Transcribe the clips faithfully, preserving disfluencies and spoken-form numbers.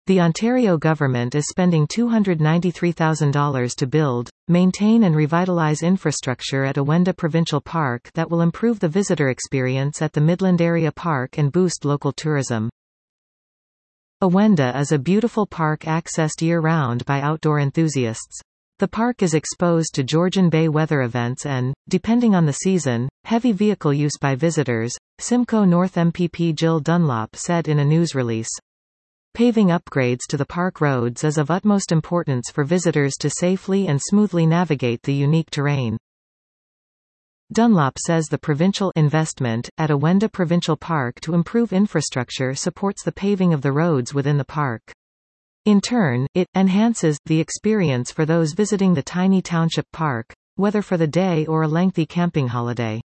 The Ontario government is spending two hundred ninety-three thousand dollars to build, maintain and revitalize infrastructure at Owenda Provincial Park that will improve the visitor experience at the Midland Area Park and boost local tourism. Owenda is a beautiful park accessed year-round by outdoor enthusiasts. The park is exposed to Georgian Bay weather events and, depending on the season, heavy vehicle use by visitors, Simcoe North M P P Jill Dunlop said in a news release. Paving upgrades to the park roads is of utmost importance for visitors to safely and smoothly navigate the unique terrain. Dunlop says the provincial investment at Owenda Provincial Park to improve infrastructure supports the paving of the roads within the park. In turn, it enhances the experience for those visiting the tiny township park, whether for the day or a lengthy camping holiday.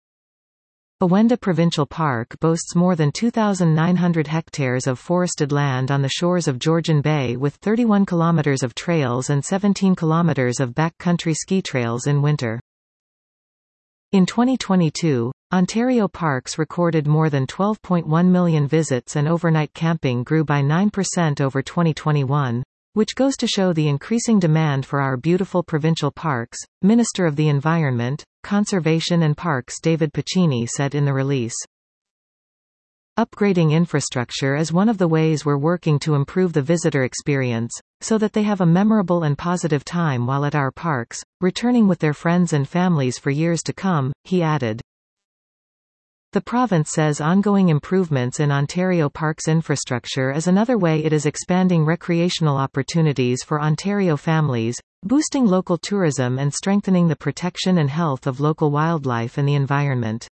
Owenda Provincial Park boasts more than two thousand nine hundred hectares of forested land on the shores of Georgian Bay with thirty-one kilometers of trails and seventeen kilometers of backcountry ski trails in winter. In twenty twenty-two, Ontario parks recorded more than twelve point one million visits and overnight camping grew by nine percent over twenty twenty-one, which goes to show the increasing demand for our beautiful provincial parks, Minister of the Environment, Conservation and Parks David Piccini said in the release. Upgrading infrastructure is one of the ways we're working to improve the visitor experience, so that they have a memorable and positive time while at our parks, returning with their friends and families for years to come, he added. The province says ongoing improvements in Ontario Parks infrastructure is another way it is expanding recreational opportunities for Ontario families, boosting local tourism and strengthening the protection and health of local wildlife and the environment.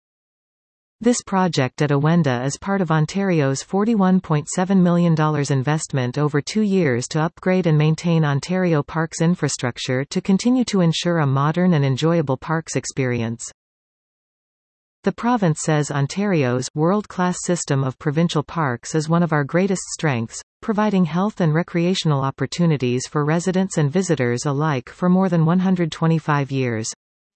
This project at Owenda is part of Ontario's forty-one point seven million dollars investment over two years to upgrade and maintain Ontario Parks infrastructure to continue to ensure a modern and enjoyable parks experience. The province says Ontario's world-class system of provincial parks is one of our greatest strengths, providing health and recreational opportunities for residents and visitors alike for more than one hundred twenty-five years.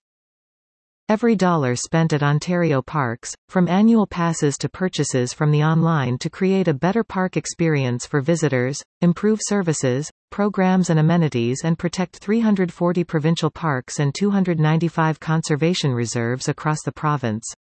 Every dollar spent at Ontario Parks, from annual passes to purchases from the online to create a better park experience for visitors, improve services, programs and amenities and protect three hundred forty provincial parks and two hundred ninety-five conservation reserves across the province.